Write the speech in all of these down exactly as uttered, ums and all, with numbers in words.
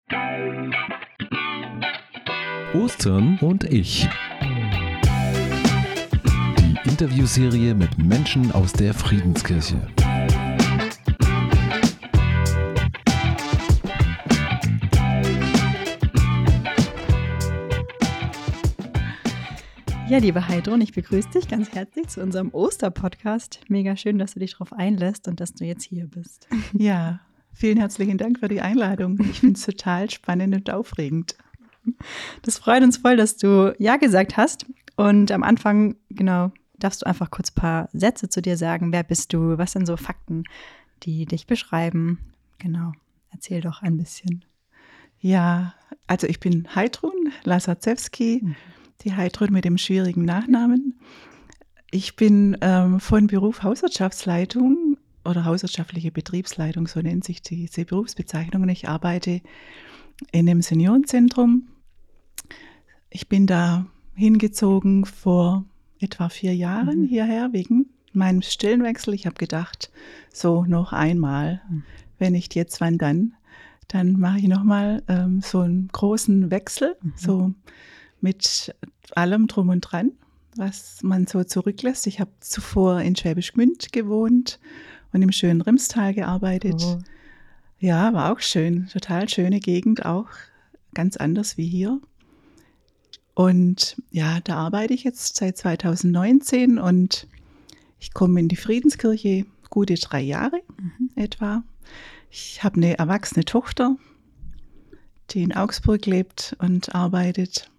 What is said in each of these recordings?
Ostern und ich. Die Interviewserie mit Menschen aus der Friedenskirche. Ja, liebe Heidrun, ich begrüße dich ganz herzlich zu unserem Osterpodcast. Mega schön, dass du dich darauf einlässt und dass du jetzt hier bist. Ja, vielen herzlichen Dank für die Einladung. Ich finde es total spannend und aufregend. Das freut uns voll, dass du Ja gesagt hast. Und am Anfang, genau, darfst du einfach kurz ein paar Sätze zu dir sagen. Wer bist du? Was sind so Fakten, die dich beschreiben? Genau, erzähl doch ein bisschen. Ja, also ich bin Heidrun Lasarczewski. Mhm. Die Heidrun mit dem schwierigen Nachnamen. Ich bin ähm, von Beruf Hauswirtschaftsleitung oder hauswirtschaftliche Betriebsleitung, so nennt sich diese Berufsbezeichnung. Und ich arbeite in einem Seniorenzentrum. Ich bin da hingezogen vor etwa vier Jahren mhm. hierher wegen meinem Stellenwechsel. Ich habe gedacht, so noch einmal, mhm. wenn nicht jetzt, wann dann? Dann mache ich nochmal ähm, so einen großen Wechsel, mhm. so mit allem drum und dran, was man so zurücklässt. Ich habe zuvor in Schwäbisch Gmünd gewohnt und im schönen Rimstal gearbeitet. Oh. Ja, war auch schön, total schöne Gegend, auch ganz anders wie hier. Und ja, da arbeite ich jetzt seit zwanzig neunzehn und ich komme in die Friedenskirche gute drei Jahre mhm. etwa. Ich habe eine erwachsene Tochter, die in Augsburg lebt und arbeitet.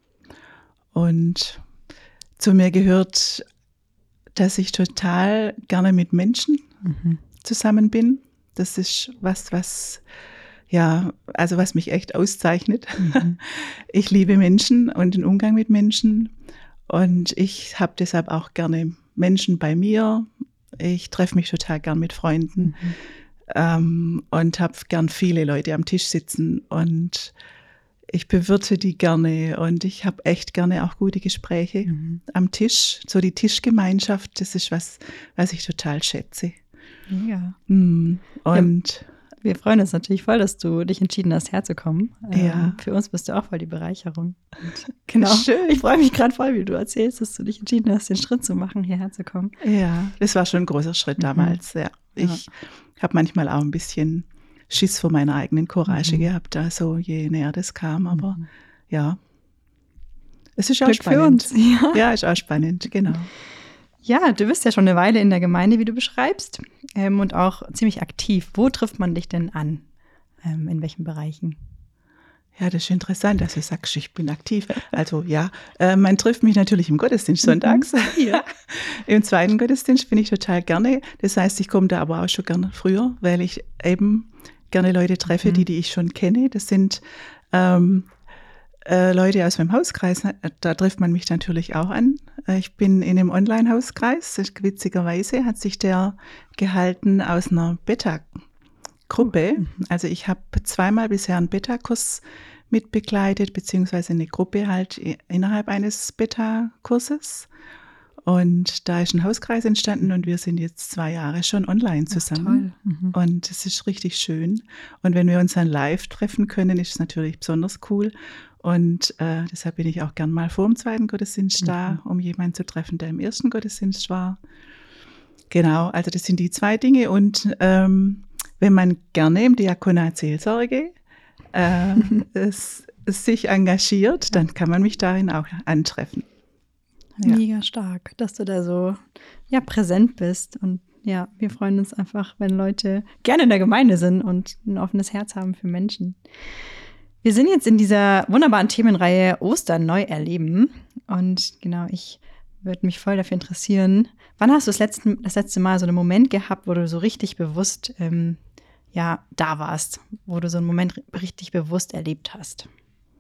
Und zu mir gehört, dass ich total gerne mit Menschen mhm. zusammen bin. Das ist was, was, ja, also was mich echt auszeichnet. Mhm. Ich liebe Menschen und den Umgang mit Menschen. Und ich habe deshalb auch gerne Menschen bei mir. Ich treffe mich total gern mit Freunden mhm. ähm, und habe gern viele Leute am Tisch sitzen und ich bewirte die gerne und ich habe echt gerne auch gute Gespräche mhm. am Tisch. So die Tischgemeinschaft, das ist was, was ich total schätze. Ja. Mm. Und ja, wir freuen uns natürlich voll, dass du dich entschieden hast, herzukommen. Ja. Ähm, für uns bist du auch voll die Bereicherung. Und genau. Schön. Ich freue mich gerade voll, wie du erzählst, dass du dich entschieden hast, den Schritt zu machen, hierher zu kommen. Ja, das war schon ein großer Schritt mhm. damals. Ja. Ich ja. habe manchmal auch ein bisschen Schiss vor meiner eigenen Courage mhm. gehabt, also je näher das kam, aber mhm. ja, es ist auch Glück spannend. Für uns. Ja. ja, ist auch spannend, genau. Ja, du bist ja schon eine Weile in der Gemeinde, wie du beschreibst, ähm, und auch ziemlich aktiv. Wo trifft man dich denn an? Ähm, in welchen Bereichen? Ja, das ist interessant, dass du sagst, ich bin aktiv. Also ja, äh, man trifft mich natürlich im Gottesdienst sonntags. Mhm. Ja. Im zweiten Gottesdienst bin ich total gerne. Das heißt, ich komme da aber auch schon gerne früher, weil ich eben gerne Leute treffe, mhm. die, die ich schon kenne. Das sind ähm, äh, Leute aus meinem Hauskreis. Da trifft man mich natürlich auch an. Ich bin in einem Online-Hauskreis. Witzigerweise hat sich der gehalten aus einer Beta-Gruppe. Mhm. Also ich habe zweimal bisher einen Beta-Kurs mitbegleitet, beziehungsweise eine Gruppe halt innerhalb eines Beta-Kurses. Und da ist ein Hauskreis entstanden und wir sind jetzt zwei Jahre schon online zusammen. Ach, toll. Mhm. Und es ist richtig schön. Und wenn wir uns dann live treffen können, ist es natürlich besonders cool. Und äh, deshalb bin ich auch gern mal vor dem zweiten Gottesdienst mhm. da, um jemanden zu treffen, der im ersten Gottesdienst war. Genau, also das sind die zwei Dinge. Und ähm, wenn man gerne im Diakonat Seelsorge äh, es, es sich engagiert, dann kann man mich darin auch antreffen. Ja. Mega stark, dass du da so ja, präsent bist. Und ja, wir freuen uns einfach, wenn Leute gerne in der Gemeinde sind und ein offenes Herz haben für Menschen. Wir sind jetzt in dieser wunderbaren Themenreihe Ostern neu erleben. Und genau, ich würde mich voll dafür interessieren, wann hast du das letzte, das letzte Mal so einen Moment gehabt, wo du so richtig bewusst ähm, ja, da warst, wo du so einen Moment richtig bewusst erlebt hast?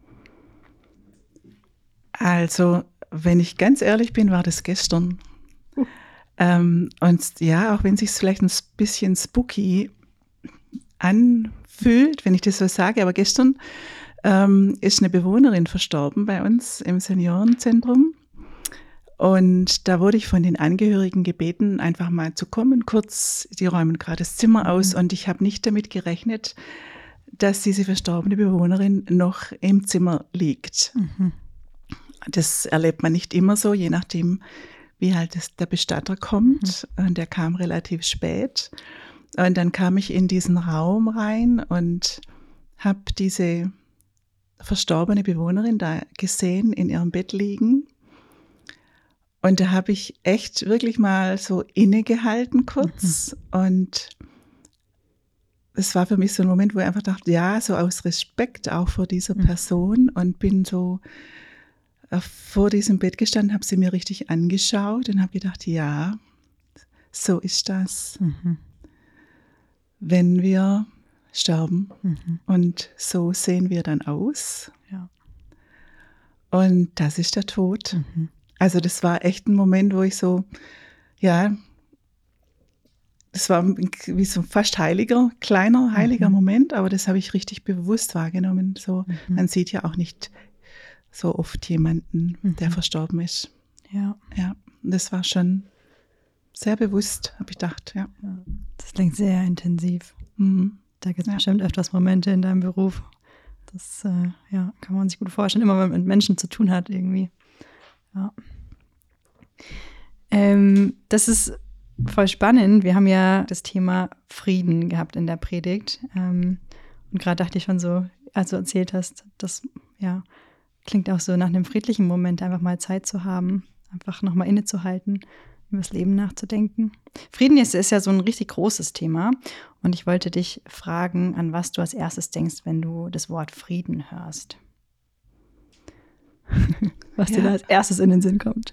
Also, wenn ich ganz ehrlich bin, war das gestern. Uh. Ähm, und ja, auch wenn es sich vielleicht ein bisschen spooky anfühlt, wenn ich das so sage, aber gestern ähm, ist eine Bewohnerin verstorben bei uns im Seniorenzentrum. Und da wurde ich von den Angehörigen gebeten, einfach mal zu kommen, kurz, die räumen gerade das Zimmer aus. Mhm. Und ich habe nicht damit gerechnet, dass diese verstorbene Bewohnerin noch im Zimmer liegt. Mhm. Das erlebt man nicht immer so, je nachdem, wie halt das, der Bestatter kommt. Mhm. Und der kam relativ spät. Und dann kam ich in diesen Raum rein und habe diese verstorbene Bewohnerin da gesehen, in ihrem Bett liegen. Und da habe ich echt wirklich mal so innegehalten kurz. Mhm. Und es war für mich so ein Moment, wo ich einfach dachte, ja, so aus Respekt auch vor dieser mhm. Person, und bin so äh, vor diesem Bett gestanden, habe sie mir richtig angeschaut und habe gedacht, ja, so ist das, mhm. wenn wir sterben. Mhm. Und so sehen wir dann aus. Ja. Und das ist der Tod. Mhm. Also das war echt ein Moment, wo ich so, ja, das war wie so ein fast heiliger, kleiner, heiliger mhm. Moment, aber das habe ich richtig bewusst wahrgenommen. So, mhm. Man sieht ja auch nicht so oft jemanden, mhm. der verstorben ist. Ja. Ja, das war schon sehr bewusst, habe ich gedacht, ja. ja. Das klingt sehr intensiv. Mhm. Da gibt es ja. bestimmt öfters Momente in deinem Beruf. Das äh, ja, kann man sich gut vorstellen, immer wenn man mit Menschen zu tun hat irgendwie. Ja. Ähm, das ist voll spannend. Wir haben ja das Thema Frieden gehabt in der Predigt. Ähm, und gerade dachte ich schon so, als du erzählt hast, das ja, klingt auch so nach einem friedlichen Moment, einfach mal Zeit zu haben, einfach nochmal innezuhalten, über das Leben nachzudenken. Frieden ist, ist ja so ein richtig großes Thema. Und ich wollte dich fragen, an was du als erstes denkst, wenn du das Wort Frieden hörst. Was ja. dir da als erstes in den Sinn kommt.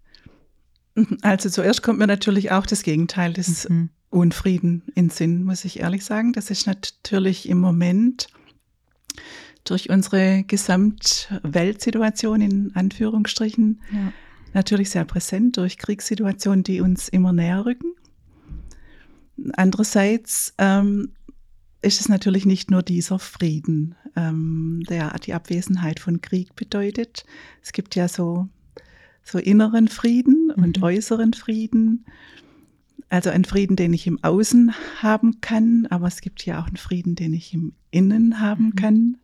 Also zuerst kommt mir natürlich auch das Gegenteil des mhm. Unfrieden in den Sinn, muss ich ehrlich sagen. Das ist natürlich im Moment durch unsere Gesamtweltsituation in Anführungsstrichen ja. natürlich sehr präsent, durch Kriegssituationen, die uns immer näher rücken. Andererseits ähm, ist es natürlich nicht nur dieser Frieden, ähm, der die Abwesenheit von Krieg bedeutet. Es gibt ja so so inneren Frieden mhm. und äußeren Frieden. Also einen Frieden, den ich im Außen haben kann, aber es gibt ja auch einen Frieden, den ich im Innen haben mhm. kann.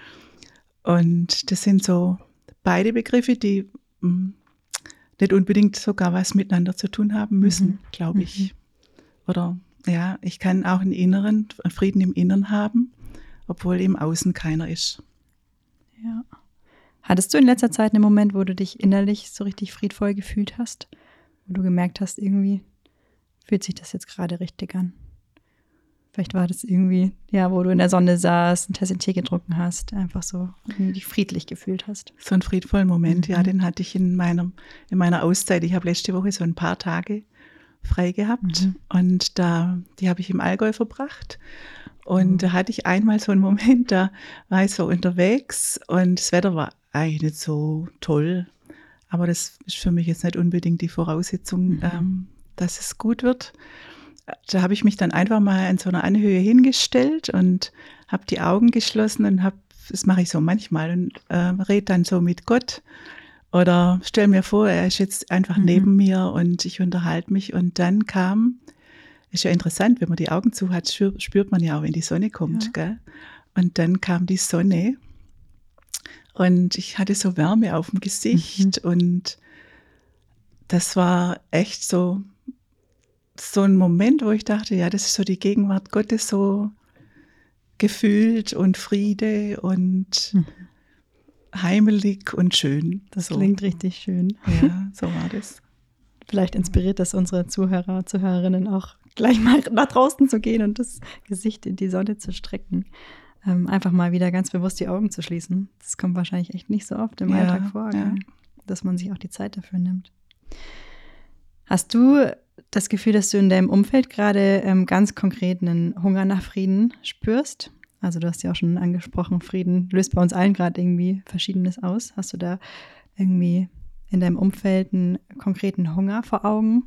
Und das sind so beide Begriffe, die mh, nicht unbedingt sogar was miteinander zu tun haben müssen, mhm. glaube ich. Mhm. Oder ja, ich kann auch einen inneren, einen Frieden im Inneren haben, obwohl im Außen keiner ist. Ja. Hattest du in letzter Zeit einen Moment, wo du dich innerlich so richtig friedvoll gefühlt hast? Wo du gemerkt hast, irgendwie fühlt sich das jetzt gerade richtig an? Vielleicht war das irgendwie, ja, wo du in der Sonne saßt, einen Tasse Tee getrunken hast, einfach so dich friedlich gefühlt hast. So einen friedvollen Moment, mhm. ja, den hatte ich in meiner, in meiner Auszeit. Ich habe letzte Woche so ein paar Tage frei gehabt mhm. und da, die habe ich im Allgäu verbracht. Und mhm. da hatte ich einmal so einen Moment, da war ich so unterwegs und das Wetter war eigentlich nicht so toll, aber das ist für mich jetzt nicht unbedingt die Voraussetzung, mhm. ähm, dass es gut wird. Da habe ich mich dann einfach mal an so einer Anhöhe hingestellt und habe die Augen geschlossen und habe, das mache ich so manchmal, und äh, rede dann so mit Gott oder stelle mir vor, er ist jetzt einfach mhm. neben mir und ich unterhalte mich, und dann kam, ist ja interessant, wenn man die Augen zu hat, spürt man ja auch, wenn die Sonne kommt, ja. gell? Und dann kam die Sonne und ich hatte so Wärme auf dem Gesicht mhm. und das war echt so, so ein Moment, wo ich dachte, ja, das ist so die Gegenwart Gottes, so gefühlt und Friede und mhm. heimelig und schön. Das so. Klingt richtig schön. Ja, so war das. Vielleicht inspiriert das unsere Zuhörer, Zuhörerinnen auch, gleich mal nach draußen zu gehen und das Gesicht in die Sonne zu strecken. Ähm, einfach mal wieder ganz bewusst die Augen zu schließen. Das kommt wahrscheinlich echt nicht so oft im ja, Alltag vor, ja. dass man sich auch die Zeit dafür nimmt. Hast du das Gefühl, dass du in deinem Umfeld gerade ähm, ganz konkret einen Hunger nach Frieden spürst? Also du hast ja auch schon angesprochen, Frieden löst bei uns allen gerade irgendwie Verschiedenes aus. Hast du da irgendwie in deinem Umfeld einen konkreten Hunger vor Augen?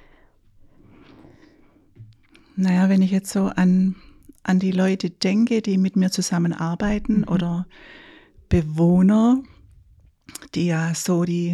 Naja, wenn ich jetzt so an, an die Leute denke, die mit mir zusammenarbeiten mhm. oder Bewohner, die ja so die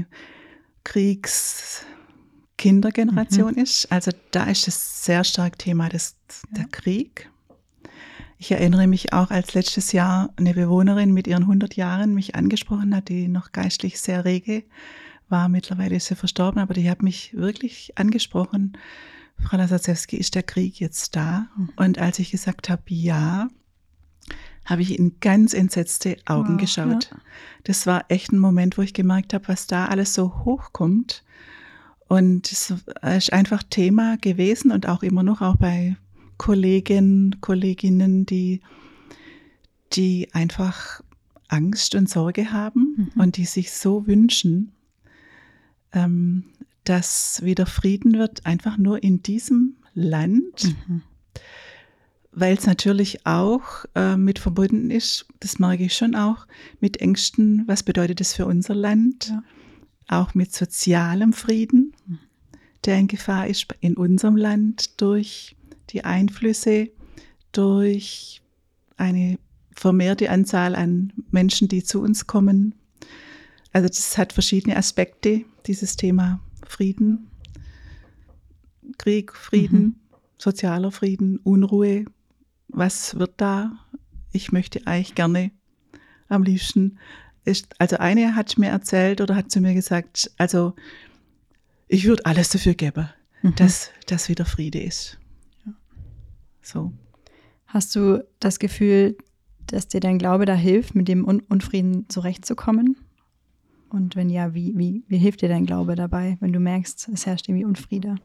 Kriegskindergeneration mhm. ist, also da ist es sehr stark Thema des, ja. der Krieg. Ich erinnere mich auch, als letztes Jahr eine Bewohnerin mit ihren hundert Jahren mich angesprochen hat, die noch geistlich sehr rege war. Mittlerweile ist sie verstorben, aber die hat mich wirklich angesprochen. Frau Lasacewski, ist der Krieg jetzt da? Mhm. Und als ich gesagt habe, ja, habe ich in ganz entsetzte Augen wow, geschaut. Ja. Das war echt ein Moment, wo ich gemerkt habe, was da alles so hochkommt. Und es ist einfach Thema gewesen und auch immer noch, auch bei Kollegen, Kolleginnen, die, die einfach Angst und Sorge haben mhm. und die sich so wünschen, ähm, dass wieder Frieden wird, einfach nur in diesem Land, mhm. weil es natürlich auch äh, mit verbunden ist, das merke ich schon auch, mit Ängsten, was bedeutet das für unser Land, ja. auch mit sozialem Frieden, mhm. der in Gefahr ist in unserem Land durch die Einflüsse, durch eine vermehrte Anzahl an Menschen, die zu uns kommen. Also das hat verschiedene Aspekte, dieses Thema Frieden, Krieg, Frieden, mhm. sozialer Frieden, Unruhe. Was wird da? Ich möchte eigentlich gerne am liebsten. Ist, also eine hat mir erzählt oder hat zu mir gesagt, also ich würde alles dafür geben, mhm. dass, dass wieder Friede ist. Ja. So. Hast du das Gefühl, dass dir dein Glaube da hilft, mit dem Un- Unfrieden zurechtzukommen? Und wenn ja, wie, wie, wie hilft dir dein Glaube dabei, wenn du merkst, es herrscht irgendwie Unfriede?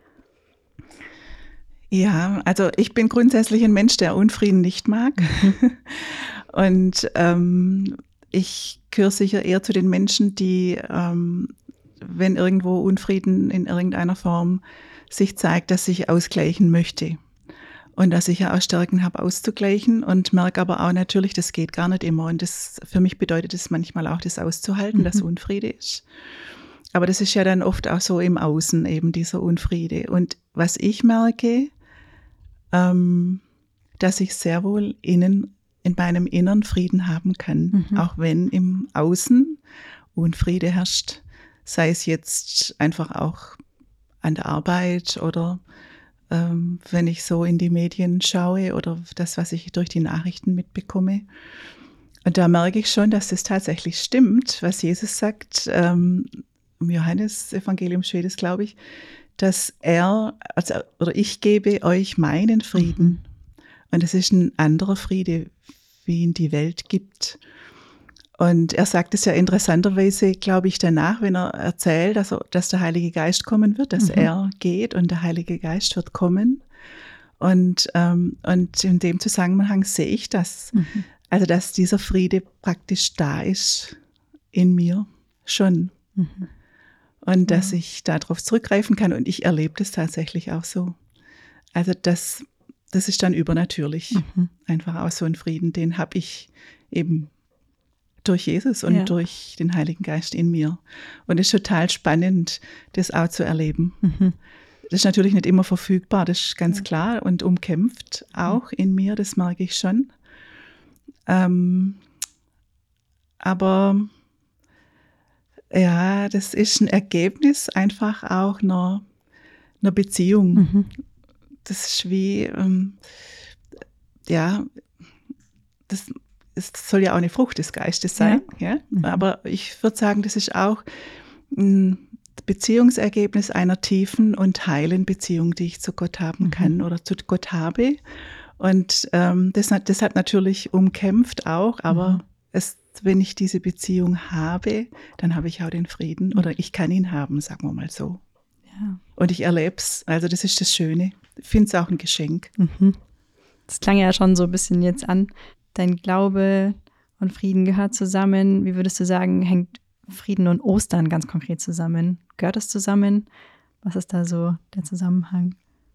Ja, also ich bin grundsätzlich ein Mensch, der Unfrieden nicht mag. Und ähm, ich gehöre sicher eher zu den Menschen, die, ähm, wenn irgendwo Unfrieden in irgendeiner Form sich zeigt, dass ich ausgleichen möchte. Und dass ich ja auch Stärken habe, auszugleichen und merke aber auch natürlich, das geht gar nicht immer. Und das für mich bedeutet es manchmal auch, das auszuhalten, mhm. dass Unfriede ist. Aber das ist ja dann oft auch so im Außen eben dieser Unfriede. Und was ich merke, ähm, dass ich sehr wohl innen, in meinem Inneren Frieden haben kann, mhm. auch wenn im Außen Unfriede herrscht. Sei es jetzt einfach auch an der Arbeit oder ähm, wenn ich so in die Medien schaue oder das, was ich durch die Nachrichten mitbekomme. Und da merke ich schon, dass das tatsächlich stimmt, was Jesus sagt, ähm, im Johannes-Evangelium steht es, glaube ich, dass er, also, oder ich gebe euch meinen Frieden. Mhm. Und es ist ein anderer Friede, wie ihn die Welt gibt. Und er sagt es ja interessanterweise, glaube ich, danach, wenn er erzählt, dass, er, dass der Heilige Geist kommen wird, dass mhm. er geht und der Heilige Geist wird kommen. Und, ähm, und in dem Zusammenhang sehe ich das. Mhm. Also, dass dieser Friede praktisch da ist in mir schon. Mhm. Und dass ja. ich darauf zurückgreifen kann. Und ich erlebe das tatsächlich auch so. Also das, das ist dann übernatürlich. Mhm. Einfach auch so ein Frieden, den habe ich eben durch Jesus und ja. durch den Heiligen Geist in mir. Und es ist total spannend, das auch zu erleben. Mhm. Das ist natürlich nicht immer verfügbar, das ist ganz ja. klar. Und umkämpft auch in mir, das merke ich schon. Ähm, aber ja, das ist ein Ergebnis einfach auch einer, einer Beziehung. Mhm. Das ist wie, ähm, ja, das es soll ja auch eine Frucht des Geistes sein. Ja. Ja? Mhm. Aber ich würde sagen, das ist auch ein Beziehungsergebnis einer tiefen und heilen Beziehung, die ich zu Gott haben mhm. kann oder zu Gott habe. Und ähm, das, deshalb natürlich umkämpft auch, aber mhm. es, wenn ich diese Beziehung habe, dann habe ich auch den Frieden mhm. oder ich kann ihn haben, sagen wir mal so. Ja. Und ich erlebe es, also das ist das Schöne. Ich finde es auch ein Geschenk. Mhm. Das klang ja schon so ein bisschen jetzt an. Dein Glaube und Frieden gehört zusammen. Wie würdest du sagen, hängt Frieden und Ostern ganz konkret zusammen? Gehört das zusammen? Was ist da so der Zusammenhang?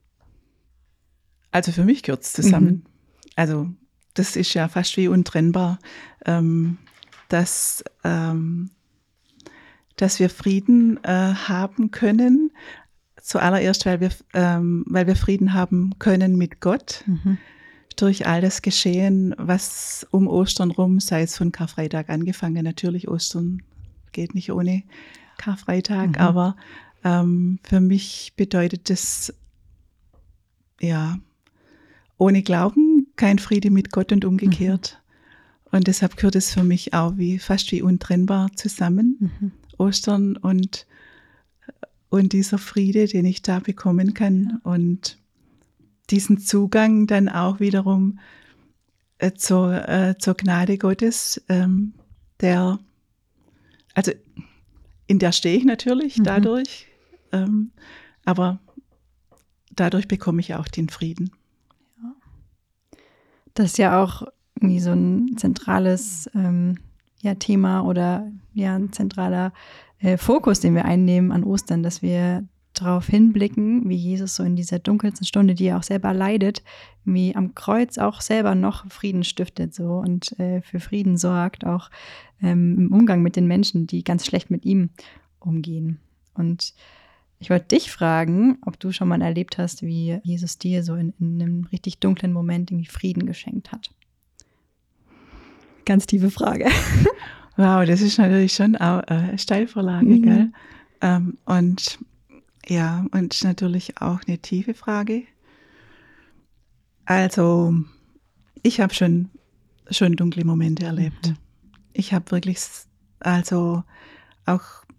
Also für mich gehört es zusammen. Mhm. Also das ist ja fast wie untrennbar, ähm, dass, ähm, dass wir Frieden äh, haben können. Zuallererst, weil wir, ähm, weil wir Frieden haben können mit Gott. Mhm. Durch all das Geschehen, was um Ostern rum, sei es von Karfreitag angefangen. Natürlich, Ostern geht nicht ohne Karfreitag, mhm. aber ähm, für mich bedeutet das, ja, ohne Glauben kein Friede mit Gott und umgekehrt. Mhm. Und deshalb gehört es für mich auch wie fast wie untrennbar zusammen. Mhm. Ostern und, und dieser Friede, den ich da bekommen kann. Ja. Und diesen Zugang dann auch wiederum äh, zur, äh, zur Gnade Gottes, ähm, der, also in der stehe ich natürlich mhm. dadurch, ähm, aber dadurch bekomme ich auch den Frieden. Ja. Das ist ja auch irgendwie so ein zentrales ähm, ja, Thema oder ja ein zentraler äh, Fokus, den wir einnehmen an Ostern, dass wir darauf hinblicken, wie Jesus so in dieser dunkelsten Stunde, die er auch selber leidet, wie am Kreuz auch selber noch Frieden stiftet so und äh, für Frieden sorgt, auch ähm, im Umgang mit den Menschen, die ganz schlecht mit ihm umgehen. Und ich wollte dich fragen, ob du schon mal erlebt hast, wie Jesus dir so in, in einem richtig dunklen Moment irgendwie Frieden geschenkt hat. Ganz tiefe Frage. Wow, das ist natürlich schon auch eine Steilvorlage, mhm. gell? Ähm, und ja, und natürlich auch eine tiefe Frage. Also, ich habe schon, schon dunkle Momente erlebt. Mhm. Ich habe wirklich, also auch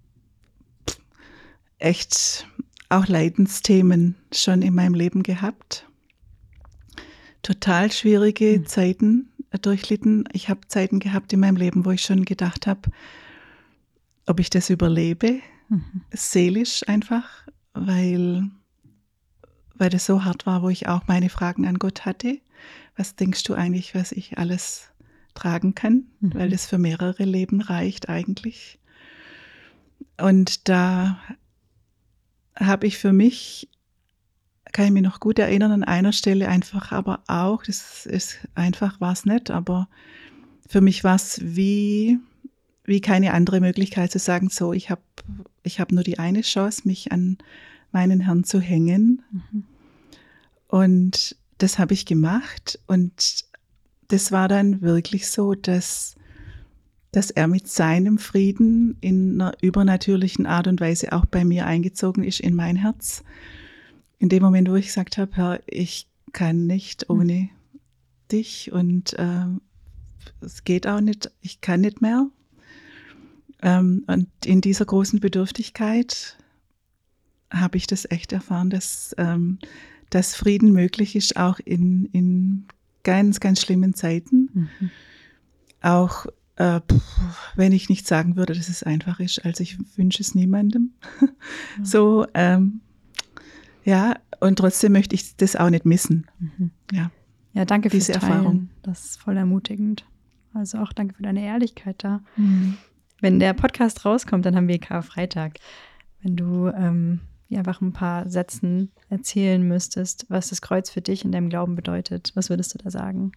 echt auch Leidensthemen schon in meinem Leben gehabt. Total schwierige mhm. Zeiten durchlitten. Ich habe Zeiten gehabt in meinem Leben, wo ich schon gedacht habe, ob ich das überlebe, mhm. seelisch einfach, weil, weil das so hart war, wo ich auch meine Fragen an Gott hatte. Was denkst du eigentlich, was ich alles tragen kann? Mhm. Weil das für mehrere Leben reicht eigentlich. Und da habe ich für mich, kann ich mich noch gut erinnern, an einer Stelle einfach aber auch, das ist einfach, war es nicht, aber für mich war es wie, wie keine andere Möglichkeit zu sagen, so, ich habe ich hab nur die eine Chance, mich an meinen Herrn zu hängen. Mhm. Und das habe ich gemacht und das war dann wirklich so, dass, dass er mit seinem Frieden in einer übernatürlichen Art und Weise auch bei mir eingezogen ist in mein Herz. In dem Moment, wo ich gesagt habe, Herr, ich kann nicht ohne mhm. dich und äh, es geht auch nicht, ich kann nicht mehr. Ähm, und in dieser großen Bedürftigkeit habe ich das echt erfahren, dass, ähm, dass Frieden möglich ist, auch in, in ganz, ganz schlimmen Zeiten. Mhm. Auch äh, wenn ich nicht sagen würde, dass es einfach ist, also ich wünsche es niemandem. Ja. So, ähm, ja, und trotzdem möchte ich das auch nicht missen. Mhm. Ja. Ja, danke fürs Diese Teilen. Erfahrung. Das ist voll ermutigend. Also auch danke für deine Ehrlichkeit da. Mhm. Wenn der Podcast rauskommt, dann haben wir Karfreitag. Wenn du ähm, ja, einfach ein paar Sätzen erzählen müsstest, was das Kreuz für dich in deinem Glauben bedeutet, was würdest du da sagen?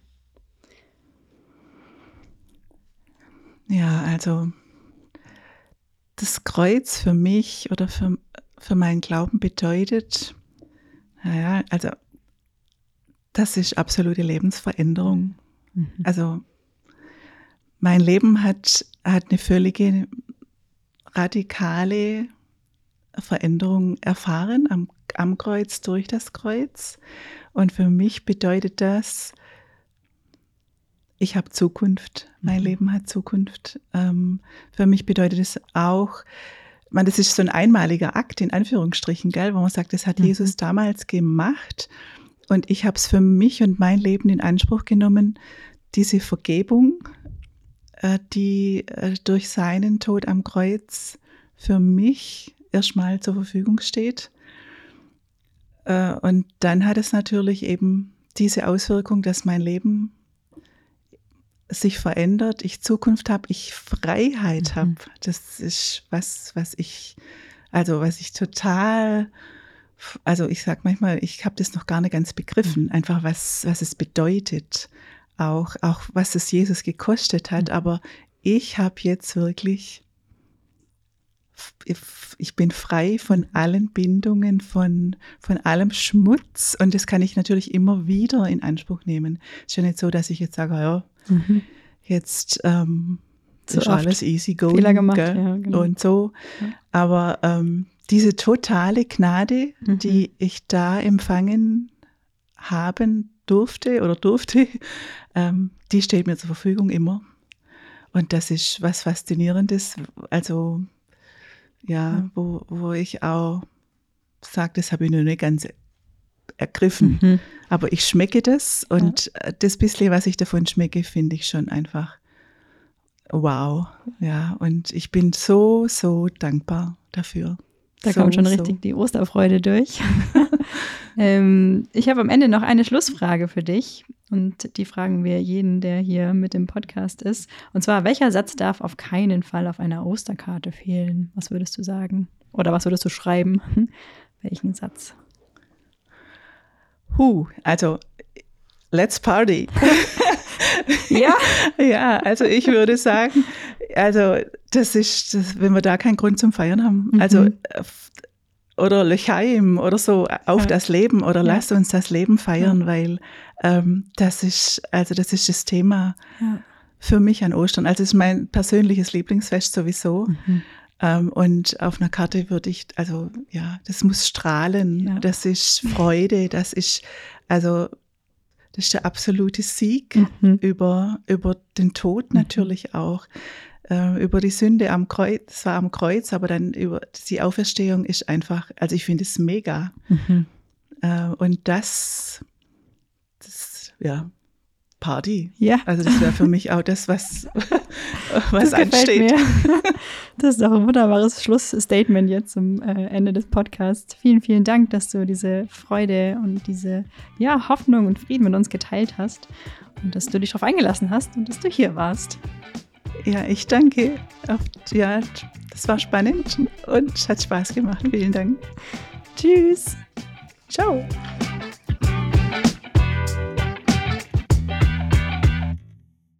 Ja, also das Kreuz für mich oder für, für meinen Glauben bedeutet, naja, also das ist absolute Lebensveränderung. Mhm. Also mein Leben hat, hat eine völlige radikale Veränderung erfahren am, am Kreuz, durch das Kreuz. Und für mich bedeutet das, ich habe Zukunft, mein mhm. Leben hat Zukunft. Ähm, für mich bedeutet es auch, man, das ist so ein einmaliger Akt, in Anführungsstrichen, gell, wo man sagt, das hat mhm. Jesus damals gemacht und ich habe es für mich und mein Leben in Anspruch genommen, diese Vergebung, äh, die äh, durch seinen Tod am Kreuz für mich erstmal zur Verfügung steht. Äh, und dann hat es natürlich eben diese Auswirkung, dass mein Leben sich verändert, ich Zukunft habe, ich Freiheit mhm. habe. Das ist was, was ich, also was ich total, also ich sage manchmal, ich habe das noch gar nicht ganz begriffen, mhm. einfach was, was es bedeutet, auch, auch was es Jesus gekostet hat, mhm. aber ich habe jetzt wirklich, ich bin frei von allen Bindungen, von, von allem Schmutz und das kann ich natürlich immer wieder in Anspruch nehmen. Es ist ja nicht so, dass ich jetzt sage, ja, mhm. jetzt ähm, so ist alles easy going. Fehler gemacht, ja, genau. Und so. Ja. Aber ähm, diese totale Gnade, mhm. die ich da empfangen haben durfte oder durfte, ähm, die steht mir zur Verfügung immer. Und das ist was Faszinierendes, also ja, wo, wo ich auch sage, das habe ich noch nicht ganz ergriffen. Mhm. Aber ich schmecke das und ja. das bisschen, was ich davon schmecke, finde ich schon einfach wow. Ja, und ich bin so, so dankbar dafür. Da so, kommt schon so. richtig die Osterfreude durch. ähm, ich habe am Ende noch eine Schlussfrage für dich und die fragen wir jeden, der hier mit dem Podcast ist. Und zwar, welcher Satz darf auf keinen Fall auf einer Osterkarte fehlen? Was würdest du sagen? Oder was würdest du schreiben? Welchen Satz? Huh, also let's party. Ja? Ja, also ich würde sagen, also das ist, das, wenn wir da keinen Grund zum Feiern haben, mhm. also oder L'chaim oder so, auf ja. das Leben oder ja. lass uns das Leben feiern, ja. weil ähm, das ist, also das ist das Thema ja. für mich an Ostern. Also es ist mein persönliches Lieblingsfest sowieso. Mhm. Ähm, und auf einer Karte würde ich, also ja, das muss strahlen, ja. das ist Freude, das ist, also das ist der absolute Sieg mhm. über, über den Tod natürlich mhm. auch, äh, über die Sünde am Kreuz, das war am Kreuz, aber dann über die Auferstehung ist einfach, also ich finde es mega. Mhm. Äh, und das, das, ja, Party. Ja. Also das wäre für mich auch das, was, was das ansteht. Mir. Das ist auch ein wunderbares Schlussstatement jetzt zum äh, Ende des Podcasts. Vielen, vielen Dank, dass du diese Freude und diese ja, Hoffnung und Frieden mit uns geteilt hast und dass du dich darauf eingelassen hast und dass du hier warst. Ja, ich danke. Ja, das war spannend und es hat Spaß gemacht. Vielen Dank. Tschüss. Ciao.